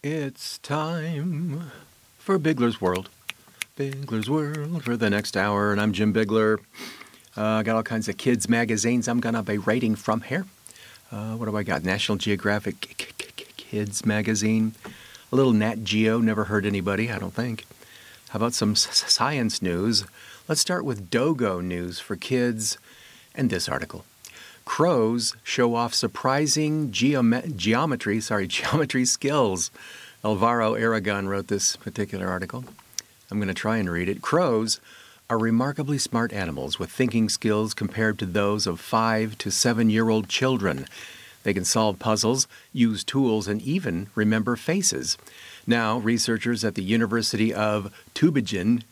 It's time for Bigler's World. Bigler's World for the next hour, and I'm Jim Bigler. Got all kinds of kids' magazines I'm going to be writing from here. What do I got? National Geographic Kids Magazine. A little Nat Geo, never hurt anybody, I don't think. How about some science news? Let's start with Dogo news for kids and this article. Crows show off surprising geometry skills. Alvaro Aragon wrote this particular article. I'm going to try and read it. Crows are remarkably smart animals with thinking skills compared to those of 5 to 7-year-old children. They can solve puzzles, use tools, and even remember faces. Now, researchers at the University of Tübingen,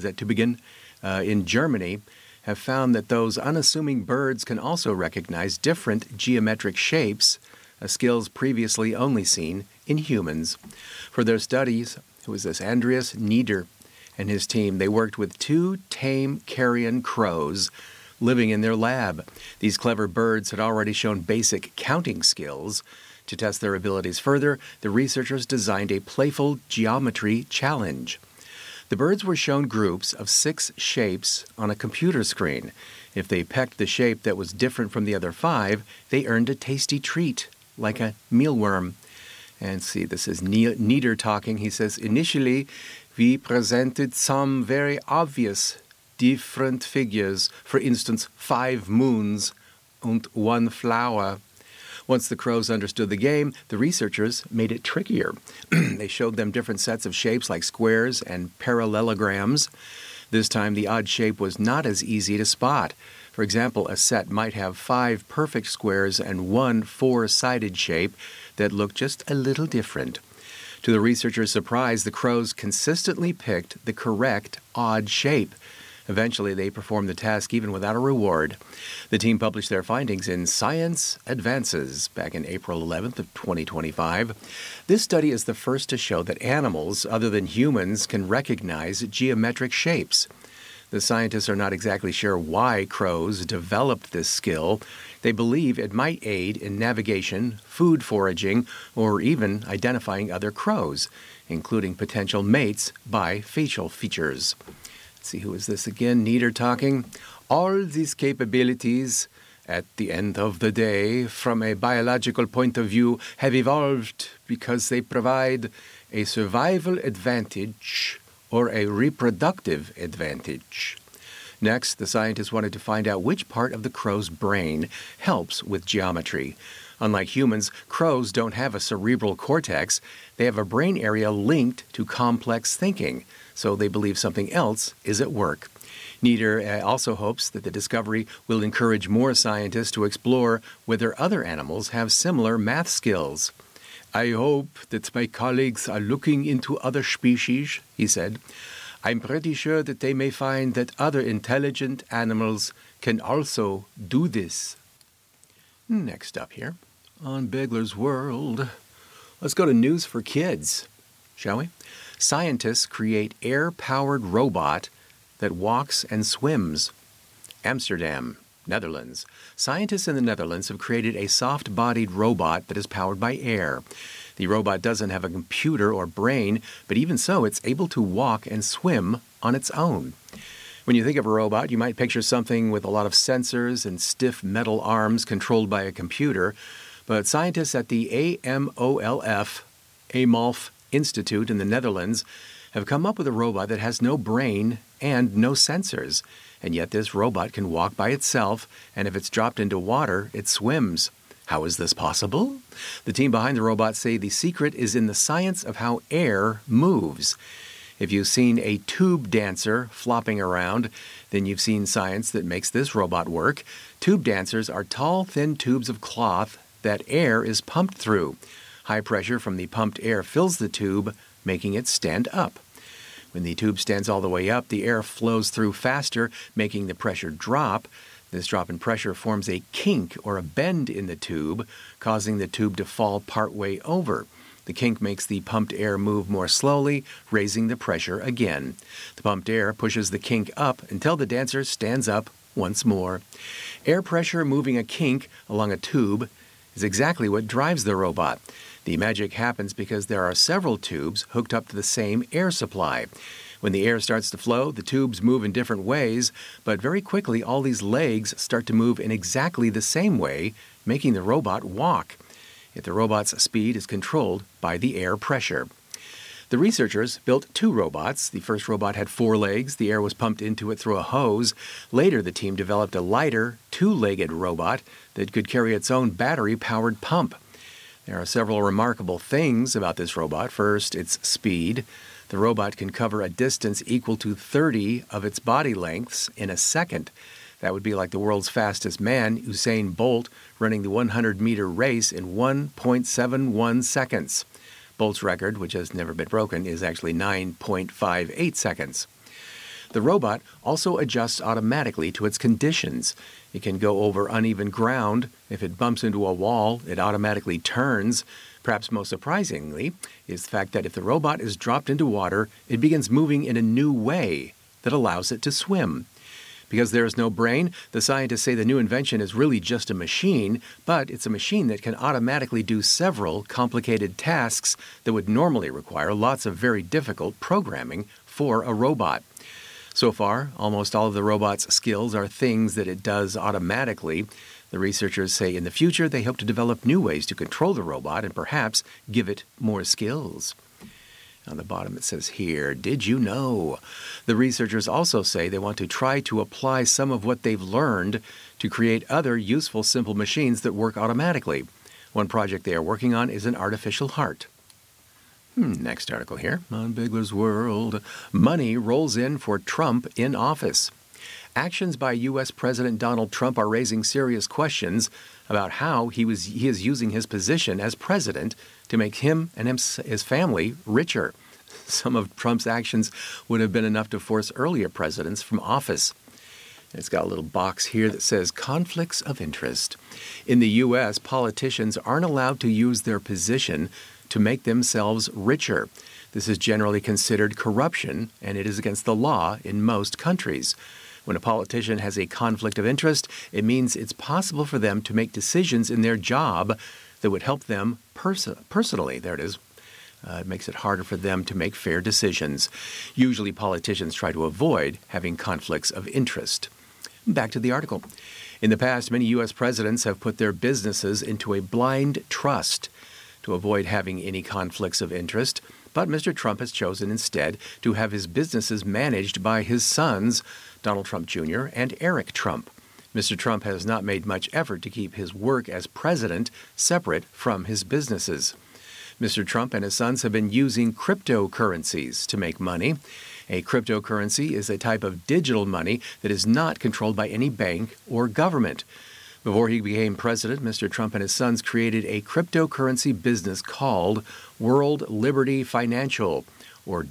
in Germany, have found that those unassuming birds can also recognize different geometric shapes, skills previously only seen in humans. For their studies, Andreas Nieder and his team, they worked with 2 tame carrion crows living in their lab. These clever birds had already shown basic counting skills. To test their abilities further, the researchers designed a playful geometry challenge. The birds were shown groups of 6 shapes on a computer screen. If they picked the shape that was different from the other 5, they earned a tasty treat, like a mealworm. And see, this is Nieder talking. He says, initially, we presented some very obvious different figures. For instance, 5 moons and 1 flower. Once the crows understood the game, the researchers made it trickier. They showed them different sets of shapes like squares and parallelograms. This time, the odd shape was not as easy to spot. For example, a set might have 5 perfect squares and 1 4-sided shape that looked just a little different. To the researchers' surprise, the crows consistently picked the correct odd shape. Eventually, they performed the task even without a reward. The team published their findings in Science Advances back in April 11th of 2025. This study is the first to show that animals, other than humans, can recognize geometric shapes. The scientists are not exactly sure why crows developed this skill. They believe it might aid in navigation, food foraging, or even identifying other crows, including potential mates by facial features. Let's see, who is this again? Nieder talking. All these capabilities, at the end of the day, from a biological point of view, have evolved because they provide a survival advantage or a reproductive advantage. Next, the scientists wanted to find out which part of the crow's brain helps with geometry. Unlike humans, crows don't have a cerebral cortex. They have a brain area linked to complex thinking, so they believe something else is at work. Nieder also hopes that the discovery will encourage more scientists to explore whether other animals have similar math skills. I hope that my colleagues are looking into other species, he said. I'm pretty sure that they may find that other intelligent animals can also do this. Next up here on Bigler's World, let's go to news for kids, shall we? Scientists create air-powered robot that walks and swims. Amsterdam, Netherlands. Scientists in the Netherlands have created a soft-bodied robot that is powered by air. The robot doesn't have a computer or brain, but even so, it's able to walk and swim on its own. When you think of a robot, you might picture something with a lot of sensors and stiff metal arms controlled by a computer, but scientists at the AMOLF Institute in the Netherlands have come up with a robot that has no brain and no sensors. And yet this robot can walk by itself, and if it's dropped into water, it swims. How is this possible? The team behind the robot say the secret is in the science of how air moves. If you've seen a tube dancer flopping around, then you've seen science that makes this robot work. Tube dancers are tall, thin tubes of cloth that air is pumped through. High pressure from the pumped air fills the tube, making it stand up. When the tube stands all the way up, the air flows through faster, making the pressure drop. This drop in pressure forms a kink or a bend in the tube, causing the tube to fall partway over. The kink makes the pumped air move more slowly, raising the pressure again. The pumped air pushes the kink up until the dancer stands up once more. Air pressure moving a kink along a tube is exactly what drives the robot. The magic happens because there are several tubes hooked up to the same air supply. When the air starts to flow, the tubes move in different ways, but very quickly all these legs start to move in exactly the same way, making the robot walk. Yet the robot's speed is controlled by the air pressure. The researchers built 2 robots. The first robot had 4 legs. The air was pumped into it through a hose. Later, the team developed a lighter, 2-legged robot that could carry its own battery-powered pump. There are several remarkable things about this robot. First, its speed. The robot can cover a distance equal to 30 of its body lengths in a second. That would be like the world's fastest man, Usain Bolt, running the 100-meter race in 1.71 seconds. Bolt's record, which has never been broken, is actually 9.58 seconds. The robot also adjusts automatically to its conditions. It can go over uneven ground. If it bumps into a wall, it automatically turns. Perhaps most surprisingly is the fact that if the robot is dropped into water, it begins moving in a new way that allows it to swim. Because there is no brain, the scientists say the new invention is really just a machine, but it's a machine that can automatically do several complicated tasks that would normally require lots of very difficult programming for a robot. So far, almost all of the robot's skills are things that it does automatically. The researchers say in the future they hope to develop new ways to control the robot and perhaps give it more skills. On the bottom it says here, did you know? The researchers also say they want to try to apply some of what they've learned to create other useful simple machines that work automatically. One project they are working on is an artificial heart. Next article here on Bigler's World. Money rolls in for Trump in office. Actions by U.S. President Donald Trump are raising serious questions about how he is using his position as president to make him and his family richer. Some of Trump's actions would have been enough to force earlier presidents from office. It's got a little box here that says conflicts of interest. In the U.S., politicians aren't allowed to use their position to make themselves richer. This is generally considered corruption, and it is against the law in most countries. When a politician has a conflict of interest, it means it's possible for them to make decisions in their job that would help them personally. There it is. It makes it harder for them to make fair decisions. Usually politicians try to avoid having conflicts of interest. Back to the article. In the past, many U.S. presidents have put their businesses into a blind trust to avoid having any conflicts of interest, but Mr. Trump has chosen instead to have his businesses managed by his sons, Donald Trump Jr. and Eric Trump. Mr. Trump has not made much effort to keep his work as president separate from his businesses. Mr. Trump and his sons have been using cryptocurrencies to make money. A cryptocurrency is a type of digital money that is not controlled by any bank or government. Before he became president, Mr. Trump and his sons created a cryptocurrency business called World Liberty Financial, or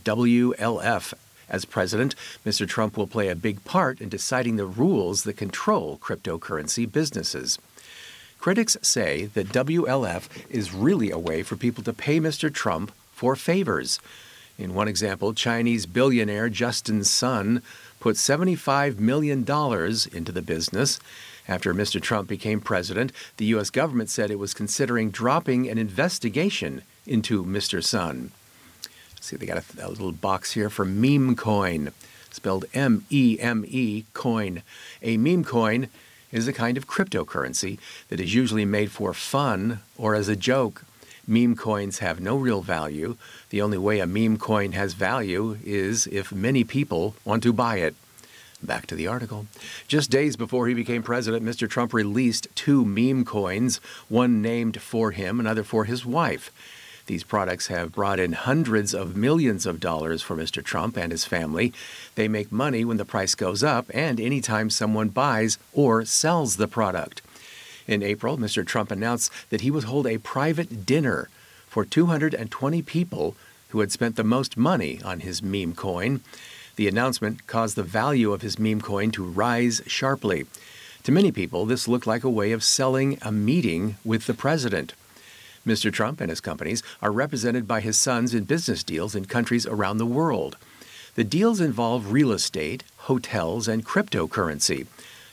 WLF. As president, Mr. Trump will play a big part in deciding the rules that control cryptocurrency businesses. Critics say that WLF is really a way for people to pay Mr. Trump for favors. In one example, Chinese billionaire Justin Sun put $75 million into the business. After Mr. Trump became president, the U.S. government said it was considering dropping an investigation into Mr. Sun. See, they got a little box here for meme coin, spelled M-E-M-E, coin. A meme coin is a kind of cryptocurrency that is usually made for fun or as a joke. Meme coins have no real value. The only way a meme coin has value is if many people want to buy it. Back to the article. Just days before he became president, Mr. Trump released 2 meme coins, one named for him, another for his wife. These products have brought in hundreds of millions of dollars for Mr. Trump and his family. They make money when the price goes up and anytime someone buys or sells the product. In April, Mr. Trump announced that he would hold a private dinner for 220 people who had spent the most money on his meme coin. The announcement caused the value of his meme coin to rise sharply. To many people, this looked like a way of selling a meeting with the president. Mr. Trump and his companies are represented by his sons in business deals in countries around the world. The deals involve real estate, hotels, and cryptocurrency.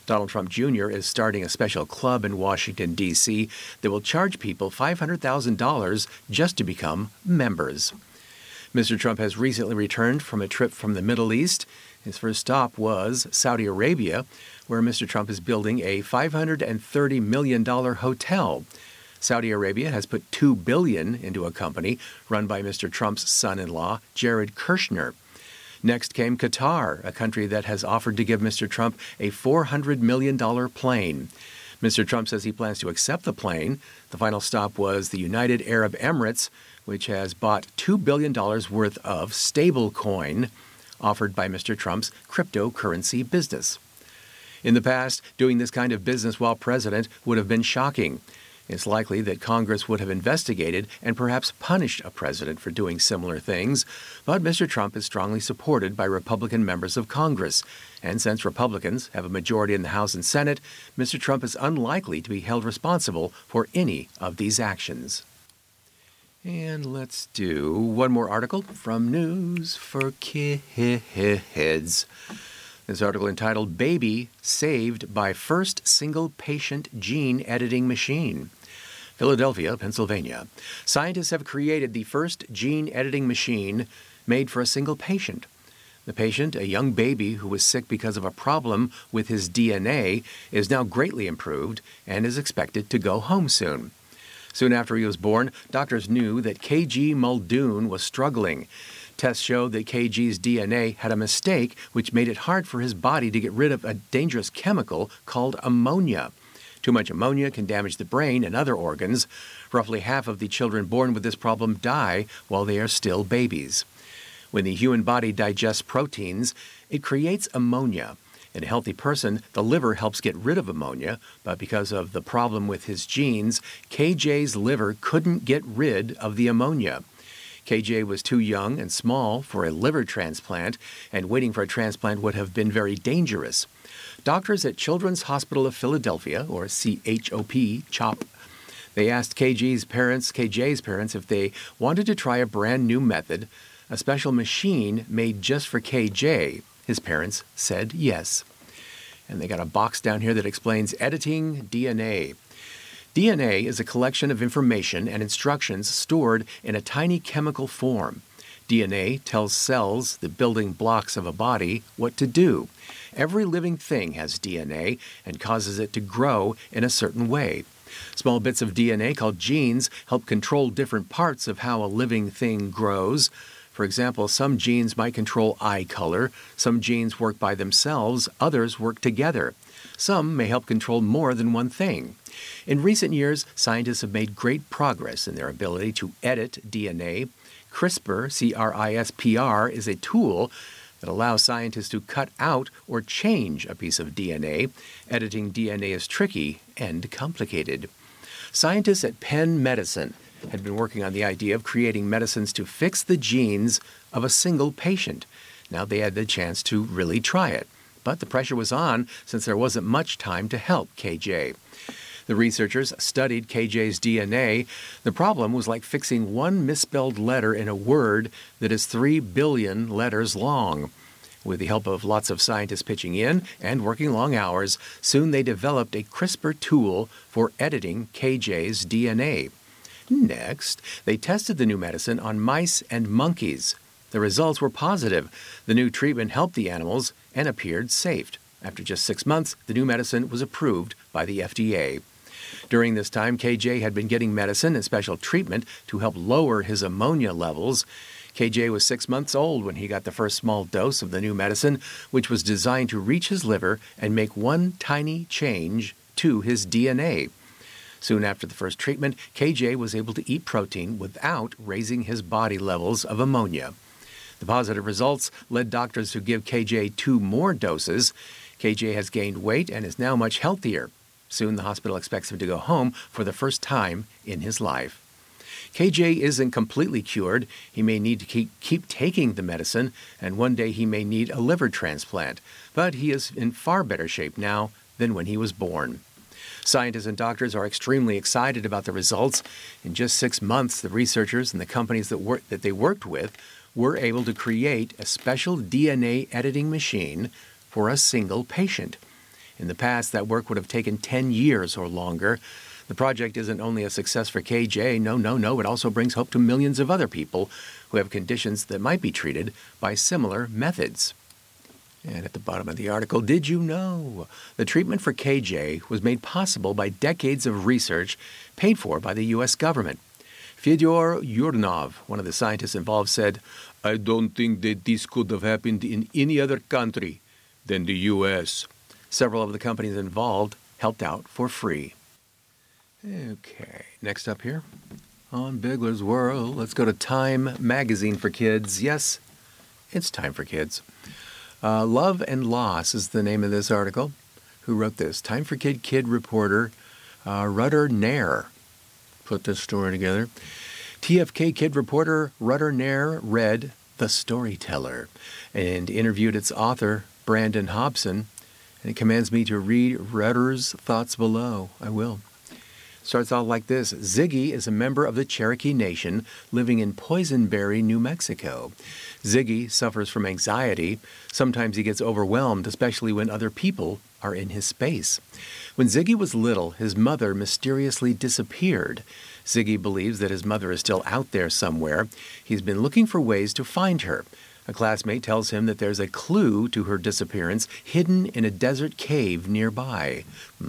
Donald Trump Jr. is starting a special club in Washington, D.C. that will charge people $500,000 just to become members. Mr. Trump has recently returned from a trip from the Middle East. His first stop was Saudi Arabia, where Mr. Trump is building a $530 million hotel. Saudi Arabia has put $2 billion into a company run by Mr. Trump's son-in-law, Jared Kushner. Next came Qatar, a country that has offered to give Mr. Trump a $400 million plane. Mr. Trump says he plans to accept the plane. The final stop was the United Arab Emirates, which has bought $2 billion worth of stablecoin offered by Mr. Trump's cryptocurrency business. In the past, doing this kind of business while president would have been shocking. It's likely that Congress would have investigated and perhaps punished a president for doing similar things, but Mr. Trump is strongly supported by Republican members of Congress. And since Republicans have a majority in the House and Senate, Mr. Trump is unlikely to be held responsible for any of these actions. And let's do one more article from News for Kids. This article entitled, Baby Saved by First Single Patient Gene Editing Machine. Philadelphia, Pennsylvania. Scientists have created the first gene editing machine made for a single patient. The patient, a young baby who was sick because of a problem with his DNA, is now greatly improved and is expected to go home soon. Soon after he was born, doctors knew that KG Muldoon was struggling. Tests showed that KG's DNA had a mistake which made it hard for his body to get rid of a dangerous chemical called ammonia. Too much ammonia can damage the brain and other organs. Roughly half of the children born with this problem die while they are still babies. When the human body digests proteins, it creates ammonia. In a healthy person, the liver helps get rid of ammonia, but because of the problem with his genes, KJ's liver couldn't get rid of the ammonia. KJ was too young and small for a liver transplant, and waiting for a transplant would have been very dangerous. Doctors at Children's Hospital of Philadelphia, or CHOP, they asked KJ's parents, if they wanted to try a brand new method, a special machine made just for KJ. His parents said yes. And they got a box down here that explains editing DNA. DNA is a collection of information and instructions stored in a tiny chemical form. DNA tells cells, the building blocks of a body, what to do. Every living thing has DNA and causes it to grow in a certain way. Small bits of DNA called genes help control different parts of how a living thing grows. For example, some genes might control eye color, some genes work by themselves, others work together. Some may help control more than one thing. In recent years, scientists have made great progress in their ability to edit DNA. CRISPR, C-R-I-S-P-R, is a tool that allows scientists to cut out or change a piece of DNA. Editing DNA is tricky and complicated. Scientists at Penn Medicine had been working on the idea of creating medicines to fix the genes of a single patient. Now they had the chance to really try it. But the pressure was on since there wasn't much time to help KJ. The researchers studied KJ's DNA. The problem was like fixing one misspelled letter in a word that is 3 billion letters long. With the help of lots of scientists pitching in and working long hours, soon they developed a CRISPR tool for editing KJ's DNA. Next, they tested the new medicine on mice and monkeys. The results were positive. The new treatment helped the animals and appeared safe. After just 6 months, the new medicine was approved by the FDA. During this time, KJ had been getting medicine and special treatment to help lower his ammonia levels. KJ was 6 months old when he got the first small dose of the new medicine, which was designed to reach his liver and make one tiny change to his DNA. Soon after the first treatment, KJ was able to eat protein without raising his body levels of ammonia. The positive results led doctors to give KJ 2 more doses. KJ has gained weight and is now much healthier. Soon the hospital expects him to go home for the first time in his life. KJ isn't completely cured. He may need to keep taking the medicine, and one day he may need a liver transplant. But he is in far better shape now than when he was born. Scientists and doctors are extremely excited about the results. In just 6 months, the researchers and the companies that they worked with were able to create a special DNA editing machine for a single patient. In the past, that work would have taken 10 years or longer. The project isn't only a success for KJ, no, it also brings hope to millions of other people who have conditions that might be treated by similar methods. And at the bottom of the article, did you know? The treatment for KJ was made possible by decades of research paid for by the U.S. government. Fyodor Yurnov, one of the scientists involved, said, "I don't think that this could have happened in any other country than the U.S." Several of the companies involved helped out for free. Okay, next up here on Bigler's World, let's go to Time Magazine for Kids. Yes, it's time for kids. Love and Loss is the name of this article. Who wrote this? Time for Kid reporter Rudder Nair put this story together. TFK Kid reporter Rudder Nair read The Storyteller and interviewed its author, Brandon Hobson, and it commands me to read Rudder's thoughts below. I will. Starts out like this. Ziggy is a member of the Cherokee Nation living in Poisonberry, New Mexico. Ziggy suffers from anxiety. Sometimes he gets overwhelmed, especially when other people are in his space. When Ziggy was little, his mother mysteriously disappeared. Ziggy believes that his mother is still out there somewhere. He's been looking for ways to find her. A classmate tells him that there's a clue to her disappearance hidden in a desert cave nearby.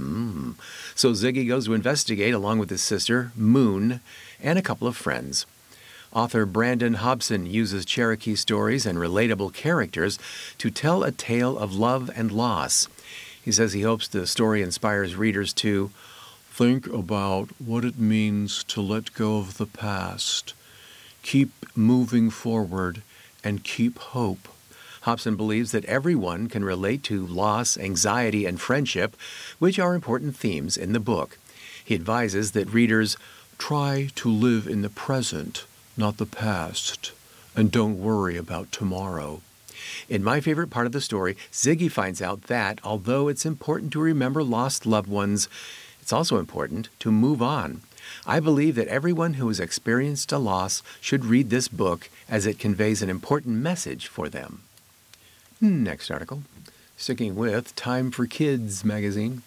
So Ziggy goes to investigate along with his sister, Moon, and a couple of friends. Author Brandon Hobson uses Cherokee stories and relatable characters to tell a tale of love and loss. He says he hopes the story inspires readers to think about what it means to let go of the past, keep moving forward, and keep hope. Hobson believes that everyone can relate to loss, anxiety, and friendship, which are important themes in the book. He advises that readers try to live in the present, not the past, and don't worry about tomorrow. In my favorite part of the story, Ziggy finds out that, although it's important to remember lost loved ones, it's also important to move on. I believe that everyone who has experienced a loss should read this book as it conveys an important message for them. Next article. Sticking with Time for Kids magazine.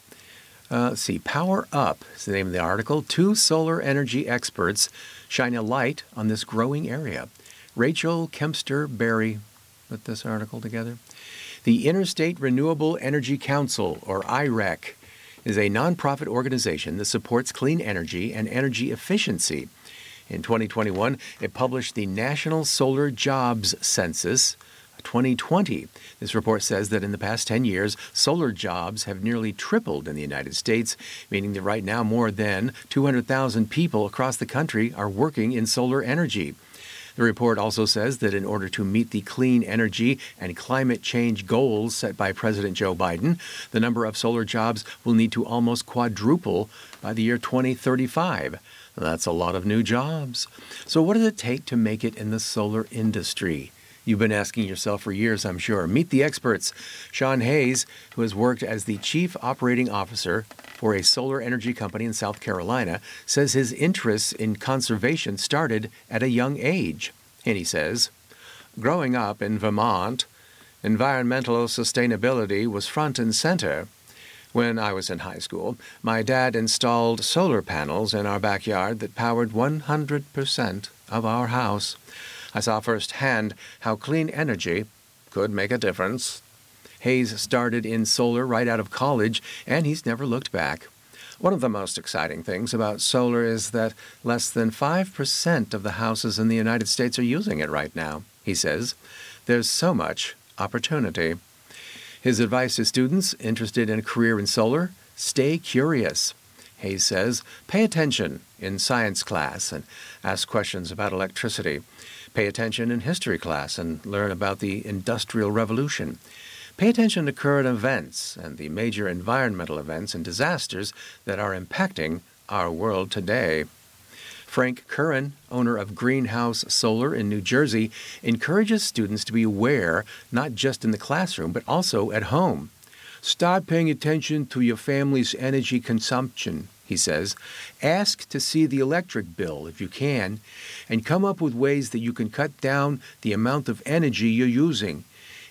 Power Up is the name of the article. 2 solar energy experts shine a light on this growing area. Rachel Kempster Berry put this article together. The Interstate Renewable Energy Council, or IREC, is a nonprofit organization that supports clean energy and energy efficiency. In 2021, it published the National Solar Jobs Census 2020. This report says that in the past 10 years, solar jobs have nearly tripled in the United States, meaning that right now more than 200,000 people across the country are working in solar energy. The report also says that in order to meet the clean energy and climate change goals set by President Joe Biden, the number of solar jobs will need to almost quadruple by the year 2035. That's a lot of new jobs. So what does it take to make it in the solar industry? You've been asking yourself for years, I'm sure. Meet the experts. Sean Hayes, who has worked as the Chief Operating Officer for a solar energy company in South Carolina, says his interests in conservation started at a young age. And he says, growing up in Vermont, environmental sustainability was front and center. When I was in high school, my dad installed solar panels in our backyard that powered 100% of our house. I saw firsthand how clean energy could make a difference. Hayes started in solar right out of college, and he's never looked back. One of the most exciting things about solar is that less than 5% of the houses in the United States are using it right now, he says. There's so much opportunity. His advice to students interested in a career in solar: stay curious. Hayes says, pay attention in science class and ask questions about electricity. Pay attention in history class and learn about the Industrial Revolution. Pay attention to current events and the major environmental events and disasters that are impacting our world today. Frank Curran, owner of Greenhouse Solar in New Jersey, encourages students to be aware not just in the classroom but also at home. Start paying attention to your family's energy consumption, he says. Ask to see the electric bill if you can, and come up with ways that you can cut down the amount of energy you're using.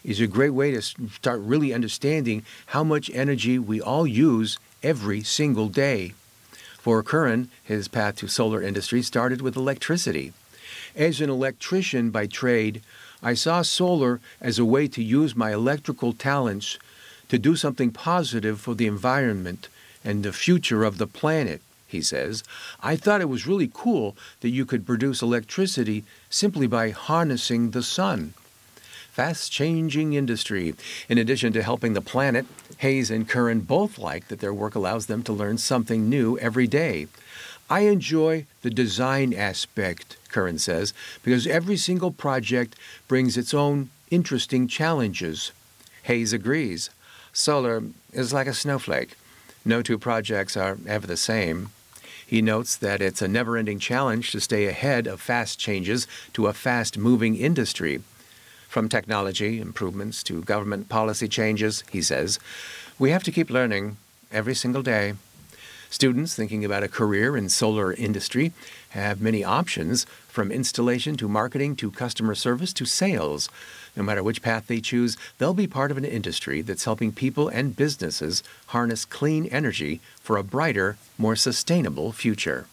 is a great way to start really understanding how much energy we all use every single day. For Curran, his path to solar industry started with electricity. As an electrician by trade, I saw solar as a way to use my electrical talents to do something positive for the environment and the future of the planet, he says. I thought it was really cool that you could produce electricity simply by harnessing the sun. Fast-changing industry. In addition to helping the planet, Hayes and Curran both like that their work allows them to learn something new every day. I enjoy the design aspect, Curran says, because every single project brings its own interesting challenges. Hayes agrees. Solar is like a snowflake. No two projects are ever the same. He notes that it's a never-ending challenge to stay ahead of fast changes to a fast-moving industry. From technology improvements to government policy changes, he says, we have to keep learning every single day. Students thinking about a career in solar industry have many options, from installation to marketing to customer service to sales. No matter which path they choose, they'll be part of an industry that's helping people and businesses harness clean energy for a brighter, more sustainable future.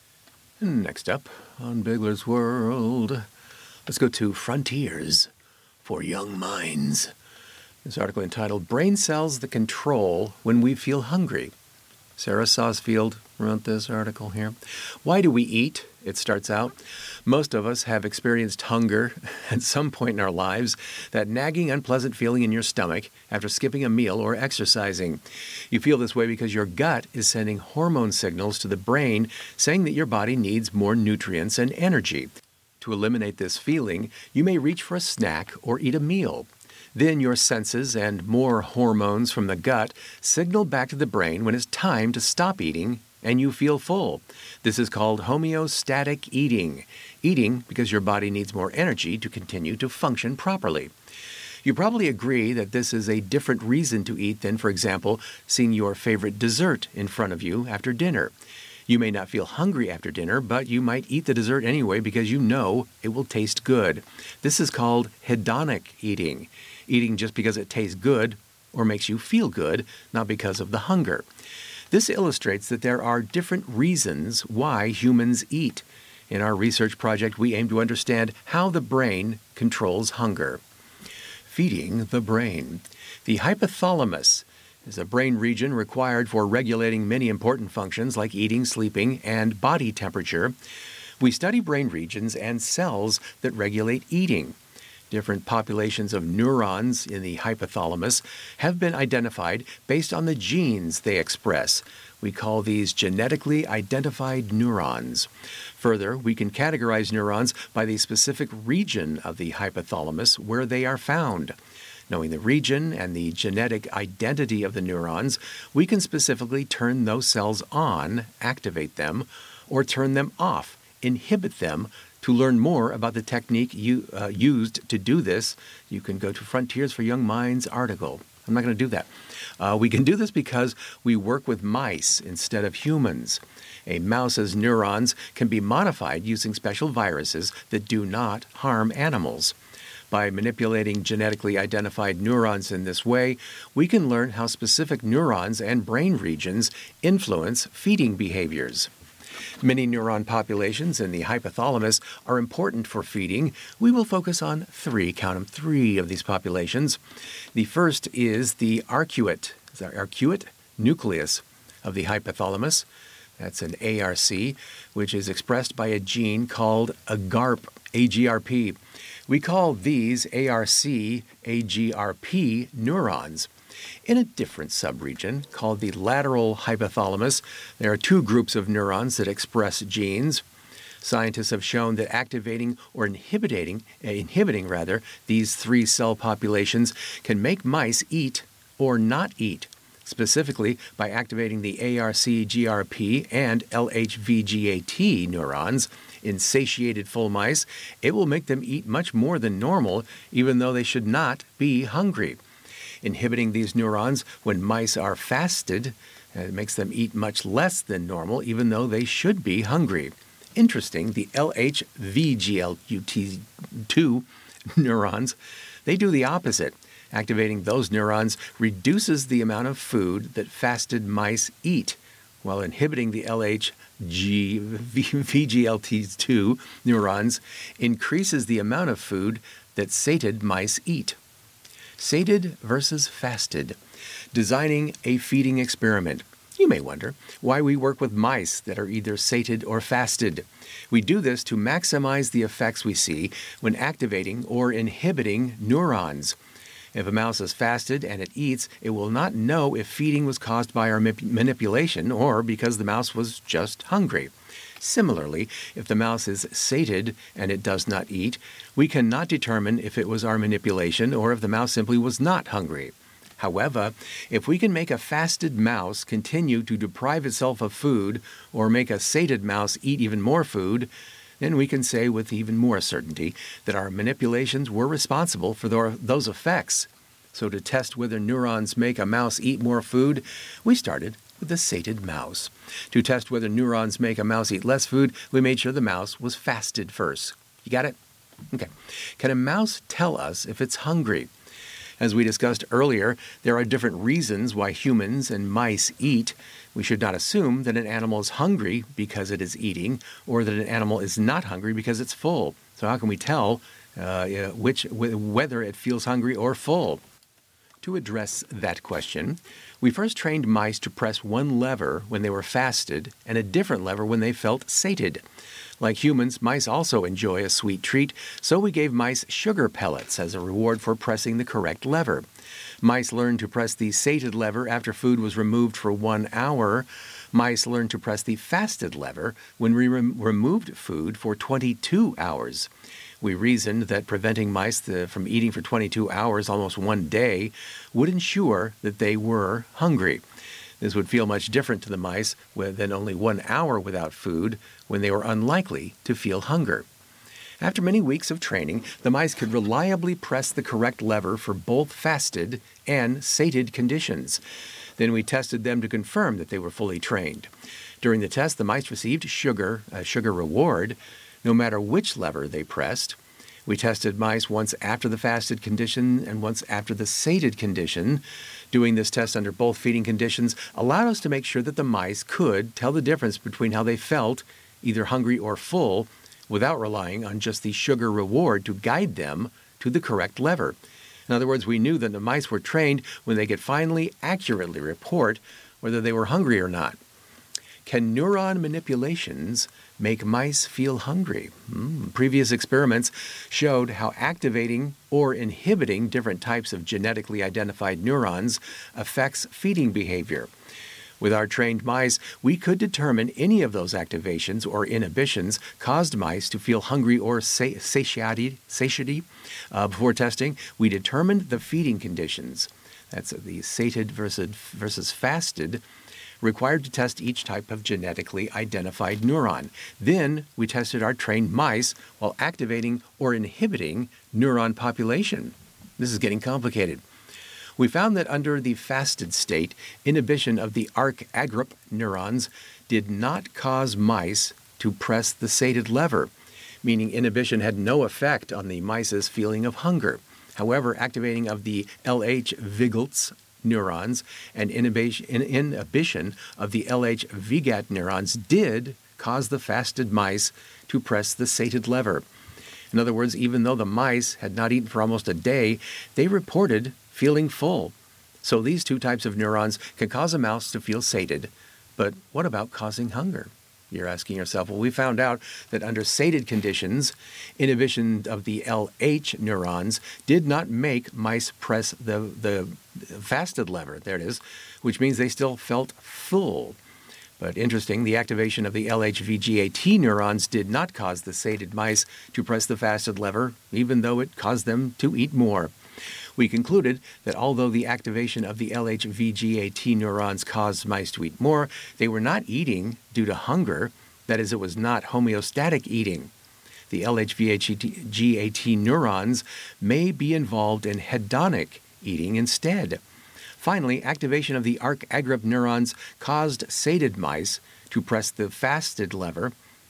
Next up on Bigler's World, let's go to Frontiers for Young Minds. This article entitled Brain Cells That Control When We Feel Hungry. Sarah Sausfield wrote this article here. Why do we eat? It starts out. Most of us have experienced hunger at some point in our lives, that nagging, unpleasant feeling in your stomach after skipping a meal or exercising. You feel this way because your gut is sending hormone signals to the brain saying that your body needs more nutrients and energy. To eliminate this feeling, you may reach for a snack or eat a meal. Then your senses and more hormones from the gut signal back to the brain when it's time to stop eating and you feel full. This is called homeostatic eating. Eating because your body needs more energy to continue to function properly. You probably agree that this is a different reason to eat than, for example, seeing your favorite dessert in front of you after dinner. You may not feel hungry after dinner, but you might eat the dessert anyway because you know it will taste good. This is called hedonic eating. Eating just because it tastes good or makes you feel good, not because of the hunger. This illustrates that there are different reasons why humans eat. In our research project, we aim to understand how the brain controls hunger. Feeding the brain. The hypothalamus is a brain region required for regulating many important functions like eating, sleeping, and body temperature. We study brain regions and cells that regulate eating. Different populations of neurons in the hypothalamus have been identified based on the genes they express. We call these genetically identified neurons. Further, we can categorize neurons by the specific region of the hypothalamus where they are found. Knowing the region and the genetic identity of the neurons, we can specifically turn those cells on, activate them, or turn them off, inhibit them. To learn more about the technique used to do this, you can go to Frontiers for Young Minds article. I'm not going to do that. We can do this because we work with mice instead of humans. A mouse's neurons can be modified using special viruses that do not harm animals. By manipulating genetically identified neurons in this way, we can learn how specific neurons and brain regions influence feeding behaviors. Many neuron populations in the hypothalamus are important for feeding. We will focus on three of these populations. The first is the arcuate nucleus of the hypothalamus. That's an ARC, which is expressed by a gene called AGARP, AGRP. We call these ARC, AGRP neurons. In a different subregion called the lateral hypothalamus, there are two groups of neurons that express genes. Scientists have shown that activating or inhibiting these three cell populations can make mice eat or not eat. Specifically, by activating the ARC-GRP and LHVGAT neurons in satiated full mice, it will make them eat much more than normal, even though they should not be hungry. Inhibiting these neurons when mice are fasted makes them eat much less than normal, even though they should be hungry. Interesting, the LHVGLUT2 neurons, they do the opposite. Activating those neurons reduces the amount of food that fasted mice eat, while inhibiting the VGLT2 neurons increases the amount of food that sated mice eat. Sated versus fasted. Designing a feeding experiment. You may wonder why we work with mice that are either sated or fasted. We do this to maximize the effects we see when activating or inhibiting neurons. If a mouse is fasted and it eats, it will not know if feeding was caused by our manipulation or because the mouse was just hungry. Similarly, if the mouse is sated and it does not eat, we cannot determine if it was our manipulation or if the mouse simply was not hungry. However, if we can make a fasted mouse continue to deprive itself of food or make a sated mouse eat even more food, then we can say with even more certainty that our manipulations were responsible for those effects. So to test whether neurons make a mouse eat more food, we started with a sated mouse. To test whether neurons make a mouse eat less food, we made sure the mouse was fasted first. You got it? Okay. Can a mouse tell us if it's hungry? As we discussed earlier, there are different reasons why humans and mice eat. We should not assume that an animal is hungry because it is eating, or that an animal is not hungry because it's full. So how can we tell whether it feels hungry or full? To address that question, we first trained mice to press one lever when they were fasted and a different lever when they felt sated. Like humans, mice also enjoy a sweet treat, so we gave mice sugar pellets as a reward for pressing the correct lever. Mice learned to press the sated lever after food was removed for 1 hour. Mice learned to press the fasted lever when we removed food for 22 hours. We reasoned that preventing mice from eating for 22 hours, almost 1 day, would ensure that they were hungry. This would feel much different to the mice than only 1 hour without food when they were unlikely to feel hunger. After many weeks of training, the mice could reliably press the correct lever for both fasted and sated conditions. Then we tested them to confirm that they were fully trained. During the test, the mice received a sugar reward, no matter which lever they pressed. We tested mice once after the fasted condition and once after the sated condition. Doing this test under both feeding conditions allowed us to make sure that the mice could tell the difference between how they felt, either hungry or full, without relying on just the sugar reward to guide them to the correct lever. In other words, we knew that the mice were trained when they could finally accurately report whether they were hungry or not. Can neuron manipulations make mice feel hungry? Previous experiments showed how activating or inhibiting different types of genetically identified neurons affects feeding behavior. With our trained mice, we could determine any of those activations or inhibitions caused mice to feel hungry or satiety. Before testing, we determined the feeding conditions. That's the sated versus fasted, required to test each type of genetically identified neuron. Then we tested our trained mice while activating or inhibiting neuron population. This is getting complicated. We found that under the fasted state, inhibition of the arc-agrup neurons did not cause mice to press the sated lever, meaning inhibition had no effect on the mice's feeling of hunger. However, activating of the LH-VGLTs neurons and inhibition of the LH-VGAT neurons did cause the fasted mice to press the sated lever. In other words, even though the mice had not eaten for almost a day, they reported feeling full. So these two types of neurons can cause a mouse to feel sated. But what about causing hunger? You're asking yourself, well, we found out that under sated conditions, inhibition of the LH neurons did not make mice press the fasted lever, there it is, which means they still felt full. But interesting, the activation of the LH-VGAT neurons did not cause the sated mice to press the fasted lever, even though it caused them to eat more. We concluded that although the activation of the LH-VGAT neurons caused mice to eat more, they were not eating due to hunger. That is, it was not homeostatic eating. The LH-VGAT neurons may be involved in hedonic eating instead. Finally, activation of the arc-agrup neurons caused sated mice to press the fasted lever,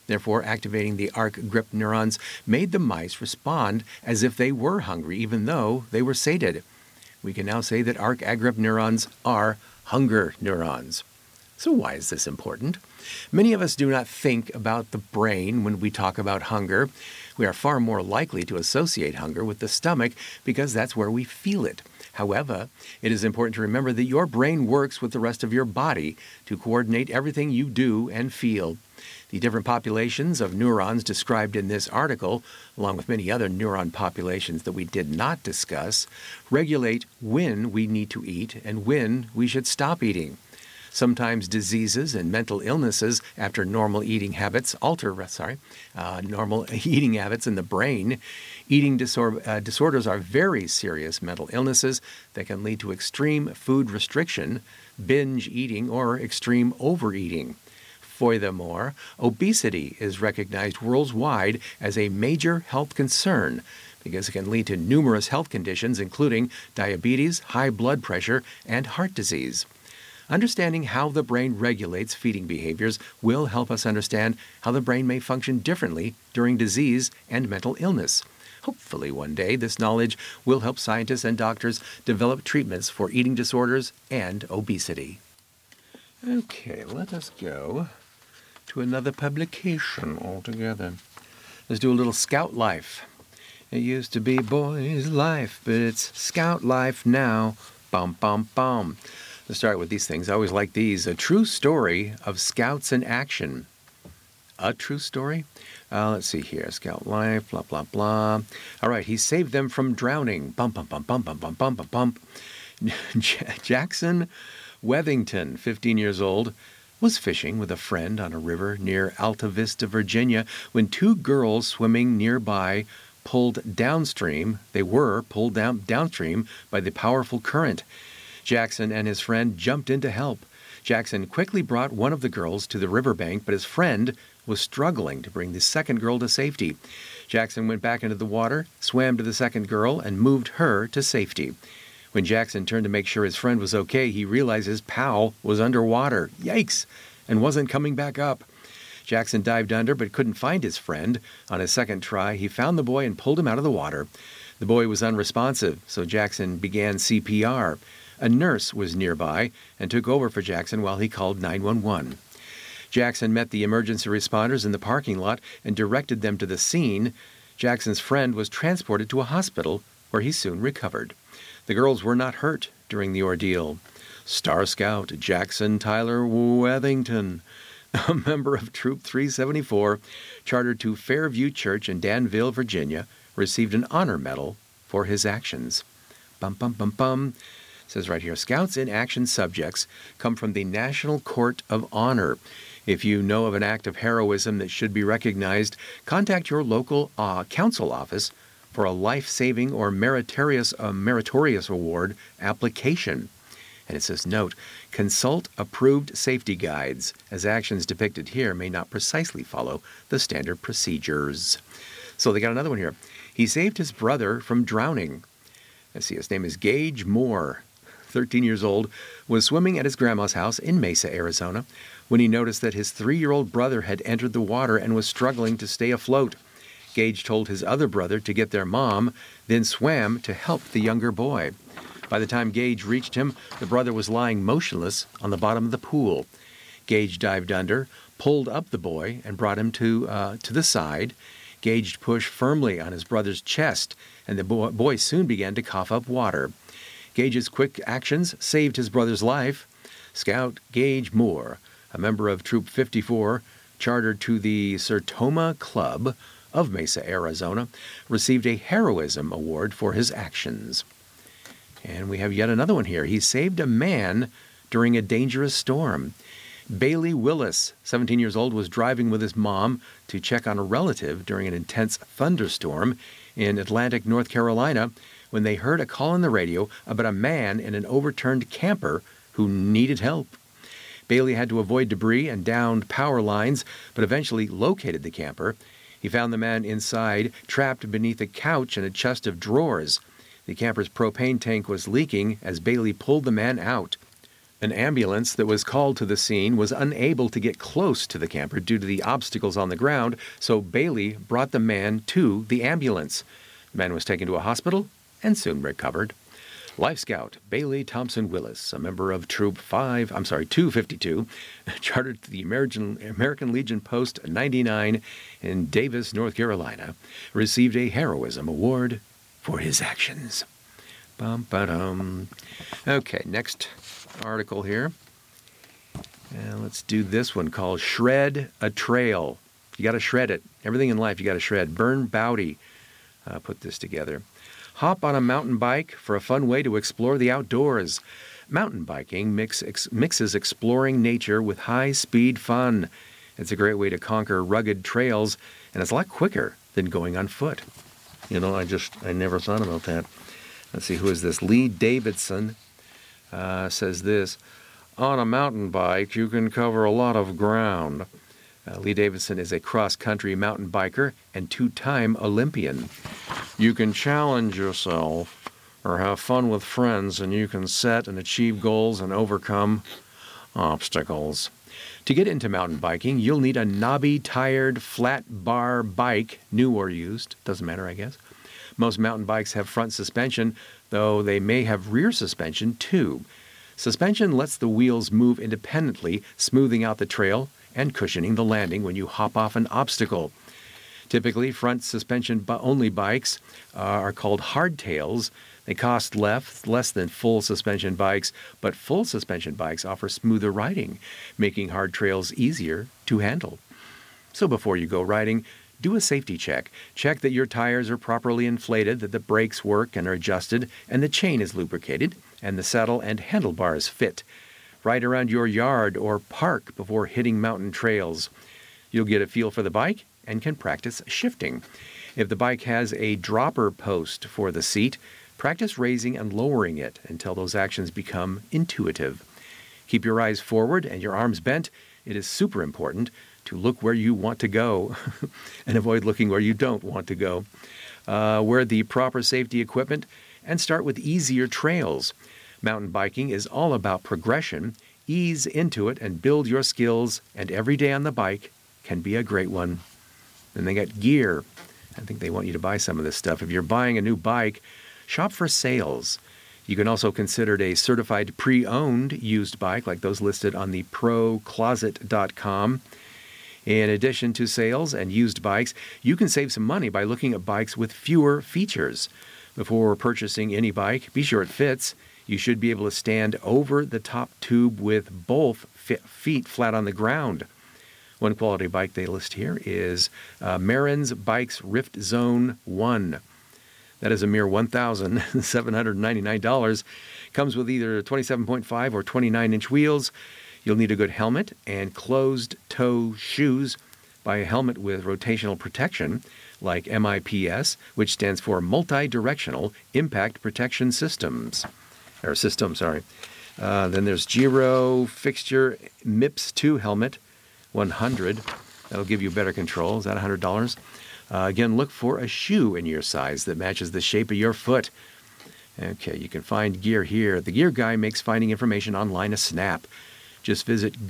Therefore, activating the ARC grip neurons made the mice respond as if they were hungry, even though they were sated. We can now say that ARC grip neurons are hunger neurons. So why is this important? Many of us do not think about the brain when we talk about hunger. We are far more likely to associate hunger with the stomach because that's where we feel it. However, it is important to remember that your brain works with the rest of your body to coordinate everything you do and feel. The different populations of neurons described in this article, along with many other neuron populations that we did not discuss, regulate when we need to eat and when we should stop eating. Sometimes diseases and mental illnesses after normal eating habits alter normal eating habits in the brain. Eating disorders are very serious mental illnesses that can lead to extreme food restriction, binge eating, or extreme overeating. Furthermore, obesity is recognized worldwide as a major health concern because it can lead to numerous health conditions, including diabetes, high blood pressure, and heart disease. Understanding how the brain regulates feeding behaviors will help us understand how the brain may function differently during disease and mental illness. Hopefully one day this knowledge will help scientists and doctors develop treatments for eating disorders and obesity. Okay, let us go to another publication altogether. Let's do a little Scout Life. It used to be Boys Life, but it's Scout Life now. Bum, bum, bum. Let's start with these things. I always like these. A true story of Scouts in action. A true story? Let's see here. Scout Life, blah, blah, blah. All right, he saved them from drowning. Bum, bum, bum, bum, bum, bum, bum, bum, bum. Jackson Wethington, 15 years old, was fishing with a friend on a river near Alta Vista, Virginia, when two girls swimming nearby pulled downstream. They were pulled downstream by the powerful current. Jackson and his friend jumped in to help. Jackson quickly brought one of the girls to the riverbank, but his friend was struggling to bring the second girl to safety. Jackson went back into the water, swam to the second girl, and moved her to safety. When Jackson turned to make sure his friend was okay, he realized his pal was underwater. Yikes! And wasn't coming back up. Jackson dived under but couldn't find his friend. On his second try, he found the boy and pulled him out of the water. The boy was unresponsive, so Jackson began CPR. A nurse was nearby and took over for Jackson while he called 911. Jackson met the emergency responders in the parking lot and directed them to the scene. Jackson's friend was transported to a hospital where he soon recovered. The girls were not hurt during the ordeal. Star Scout Jackson Tyler Wethington, a member of Troop 374, chartered to Fairview Church in Danville, Virginia, received an honor medal for his actions. Bum, bum, bum, bum. It says right here, Scouts in Action subjects come from the National Court of Honor. If you know of an act of heroism that should be recognized, contact your local council office for a life-saving or meritorious award application. And it says, note, consult approved safety guides, as actions depicted here may not precisely follow the standard procedures. So they got another one here. He saved his brother from drowning. Let's see, his name is Gage Moore, 13 years old, was swimming at his grandma's house in Mesa, Arizona, when he noticed that his 3-year-old brother had entered the water and was struggling to stay afloat. Gage told his other brother to get their mom, then swam to help the younger boy. By the time Gage reached him, the brother was lying motionless on the bottom of the pool. Gage dived under, pulled up the boy, and brought him to the side. Gage pushed firmly on his brother's chest, and the boy soon began to cough up water. Gage's quick actions saved his brother's life. Scout Gage Moore, a member of Troop 54, chartered to the Sertoma Club of Mesa, Arizona, received a heroism award for his actions. And we have yet another one here. He saved a man during a dangerous storm. Bailey Willis, 17 years old, was driving with his mom to check on a relative during an intense thunderstorm in Atlantic, North Carolina, when they heard a call on the radio about a man in an overturned camper who needed help. Bailey had to avoid debris and downed power lines, but eventually located the camper. He found the man inside, trapped beneath a couch and a chest of drawers. The camper's propane tank was leaking as Bailey pulled the man out. An ambulance that was called to the scene was unable to get close to the camper due to the obstacles on the ground, so Bailey brought the man to the ambulance. The man was taken to a hospital and soon recovered. Life Scout Bailey Thompson Willis, a member of Troop 252, chartered to the American Legion Post 99 in Davis, North Carolina, received a Heroism Award for his actions. Bum-ba-dum. Okay, next article here. And let's do this one called Shred a Trail. You got to shred it. Everything in life you got to shred. Bern Bowdy put this together. Hop on a mountain bike for a fun way to explore the outdoors. Mountain biking mixes exploring nature with high-speed fun. It's a great way to conquer rugged trails, and it's a lot quicker than going on foot. You know, I never thought about that. Let's see, who is this? Lee Davidson says this. On a mountain bike, you can cover a lot of ground. Lee Davidson is a cross-country mountain biker and two-time Olympian. You can challenge yourself or have fun with friends, and you can set and achieve goals and overcome obstacles. To get into mountain biking, you'll need a knobby-tired flat bar bike, new or used, doesn't matter, I guess. Most mountain bikes have front suspension, though they may have rear suspension too. Suspension lets the wheels move independently, smoothing out the trail and cushioning the landing when you hop off an obstacle. Typically, front suspension-only bikes are called hardtails. They cost less than full suspension bikes, but full suspension bikes offer smoother riding, making hard trails easier to handle. So before you go riding, do a safety check. Check that your tires are properly inflated, that the brakes work and are adjusted, and the chain is lubricated, and the saddle and handlebars fit. Ride around your yard or park before hitting mountain trails. You'll get a feel for the bike and can practice shifting. If the bike has a dropper post for the seat, practice raising and lowering it until those actions become intuitive. Keep your eyes forward and your arms bent. It is super important to look where you want to go and avoid looking where you don't want to go. Wear the proper safety equipment and start with easier trails. Mountain biking is all about progression. Ease into it and build your skills, and every day on the bike can be a great one. Then they got gear. I think they want you to buy some of this stuff. If you're buying a new bike, shop for sales. You can also consider a certified pre-owned used bike like those listed on the procloset.com. In addition to sales and used bikes, you can save some money by looking at bikes with fewer features. Before purchasing any bike, be sure it fits. You should be able to stand over the top tube with both feet flat on the ground. One quality bike they list here is Marin's Bikes Rift Zone 1. That is a mere $1,799. Comes with either 27.5 or 29-inch wheels. You'll need a good helmet and closed-toe shoes. Buy a helmet with rotational protection, like MIPS, which stands for Multi-Directional Impact Protection Systems. Then there's Giro Fixture MIPS 2 helmet, 100. That'll give you better control. Is that $100? Again, look for a shoe in your size that matches the shape of your foot. Okay, you can find gear here. The Gear Guy makes finding information online a snap. Just visit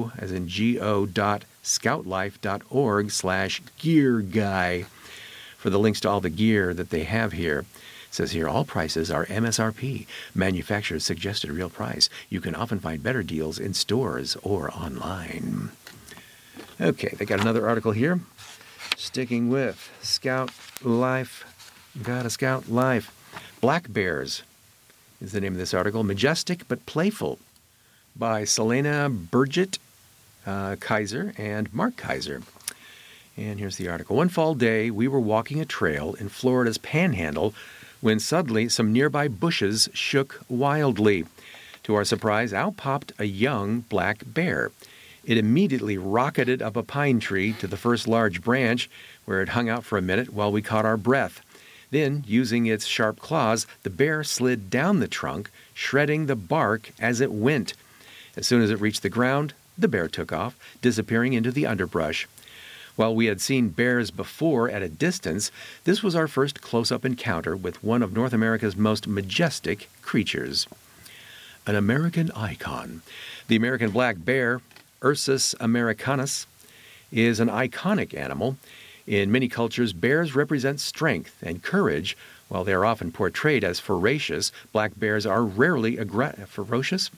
go.scoutlife.org/gearguy for the links to all the gear that they have here. It says here, all prices are MSRP, manufacturer's suggested real price. You can often find better deals in stores or online. Okay, they got another article here. Sticking with Scout Life. Gotta Scout Life. Black Bears is the name of this article. Majestic but Playful by Selena Burgett Kaiser and Mark Kaiser. And here's the article. One fall day, we were walking a trail in Florida's Panhandle when suddenly some nearby bushes shook wildly. To our surprise, out popped a young black bear. It immediately rocketed up a pine tree to the first large branch, where it hung out for a minute while we caught our breath. Then, using its sharp claws, the bear slid down the trunk, shredding the bark as it went. As soon as it reached the ground, the bear took off, disappearing into the underbrush. While we had seen bears before at a distance, this was our first close-up encounter with one of North America's most majestic creatures. an American icon. The American black bear, Ursus americanus, is an iconic animal. In many cultures, bears represent strength and courage. While they are often portrayed as ferocious, black bears are rarely ferocious.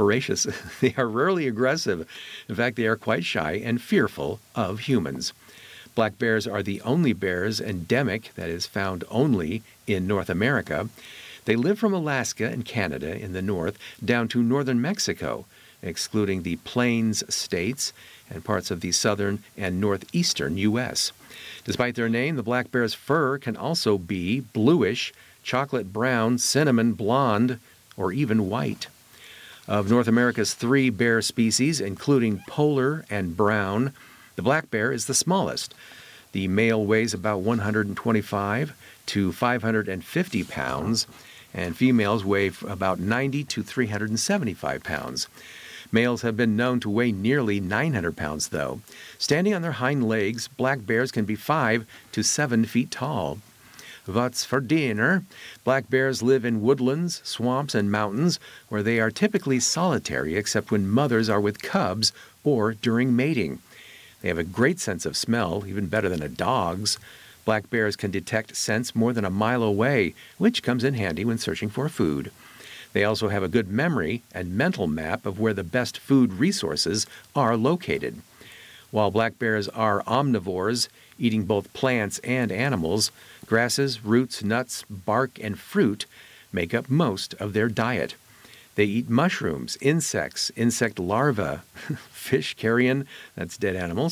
They are rarely aggressive. In fact, they are quite shy and fearful of humans. Black bears are the only bears endemic, that is, found only in North America. They live from Alaska and Canada in the north down to northern Mexico, excluding the Plains states and parts of the southern and northeastern U.S. Despite their name, the black bear's fur can also be bluish, chocolate brown, cinnamon, blonde, or even white. Of North America's 3 bear species, including polar and brown, the black bear is the smallest. The male weighs about 125 to 550 pounds, and females weigh about 90 to 375 pounds. Males have been known to weigh nearly 900 pounds, though. Standing on their hind legs, black bears can be 5 to 7 feet tall. What's for dinner? Black bears live in woodlands, swamps, and mountains, where they are typically solitary except when mothers are with cubs or during mating. They have a great sense of smell, even better than a dog's. Black bears can detect scents more than a mile away, which comes in handy when searching for food. They also have a good memory and mental map of where the best food resources are located. While black bears are omnivores, eating both plants and animals, grasses, roots, nuts, bark, and fruit make up most of their diet. They eat mushrooms, insects, insect larvae, fish carrion, that's dead animals,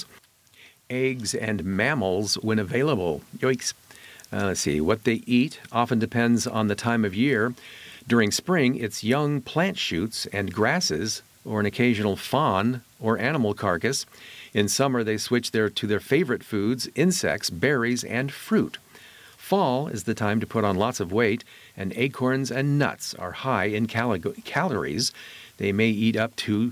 eggs, and mammals when available. Yikes. Let's see. What they eat often depends on the time of year. During spring, it's young plant shoots and grasses, or an occasional fawn or animal carcass. In summer, they switch to their favorite foods, insects, berries, and fruit. Fall is the time to put on lots of weight, and acorns and nuts are high in calories. They may eat up to